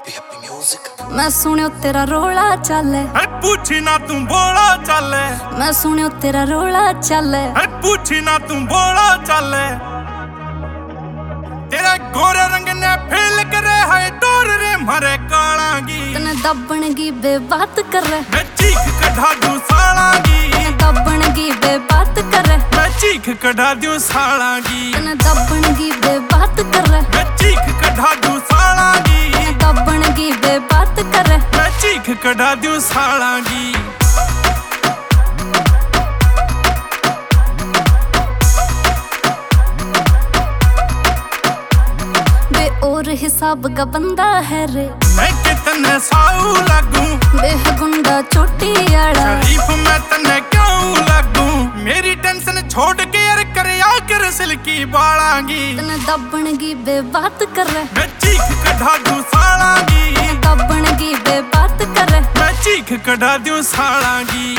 मैं सुनियो तेरा रोला चले, पूछी ना तू बोला चले। मैं सुनियो तेरा रोला चले, पूछी ना तू बोला चले। तेरा गोरे रंग ने फेल करे है डोर रे मारे कालांगी। तने दबणगी बे बात कर रहे, मैं चीख कढ़ा दूं सालांगी। तने दबणगी बे बात कर रहे, मैं चीख कढ़ा दूं सालांगी। तने दबणगी बे बात कर रहे, मैं चीख कढ़ा दूं सालांगी। तने दबणगी बे बात कर रहे, मैं चीख कढ़ा दूं सालांगी। और हिसाब का बंदा है रे, मैं कितने साऊ लगूं। बेहगुंडा चोटी आड़ा शरीफ मैं तने क्यों लगूं। मेरी टेंशन छोड़ के यार कर आकर सिल्की बालांगी। तने दबणगी बे बात कर रहे, मैं चीख कढ़ा दूं सालांगी। तने दबणगी बे बात कर रहे, मैं चीख कढ़ा दूं सालांगी।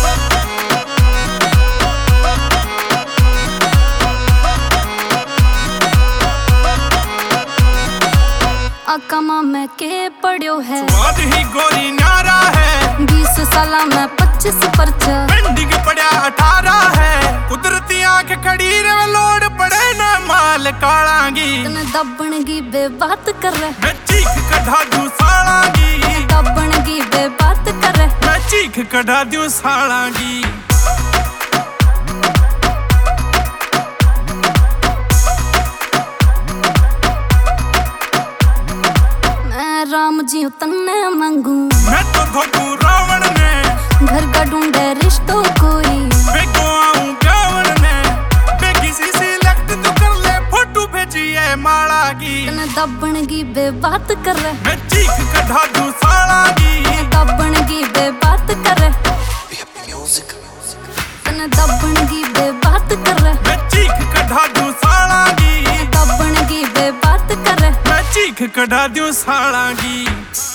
आकामा में के पढ़्यो है, स्वाद ही गोरी न्यारा है। 20 साला में 25 परचा, पेंडिंग पड़ा 18 है। कुदरती आंख खड़ी रे लोड पड़े ना माल कालांगी। तने दबणगी बे बात कर रहे, मैं चीख कढ़ा दूं सालांगी। दबणगी बे बात कर रहे, मैं चीख कढ़ा दूं सालांगी। राम जी तन्ने मांगू, मैं तो धोखू रावण ने। घर का ढूंढे रिश्तों कोई, बेको आऊं गावण ने। बे किसी सिलेक्ट तो कर ले फोटो भेजिए माला की। तने दबणगी बे बात कर रहे, मैं चीख कढ़ा दूं सालांगी। दबणगी बे बात कर रहे, तने दबणगी बे बात कर रहे, मैं चीख कढ़ा दूं सालांगी। दबणगी बे बात कर रहे, मैं चीख कढ़ा दूं सालांगी।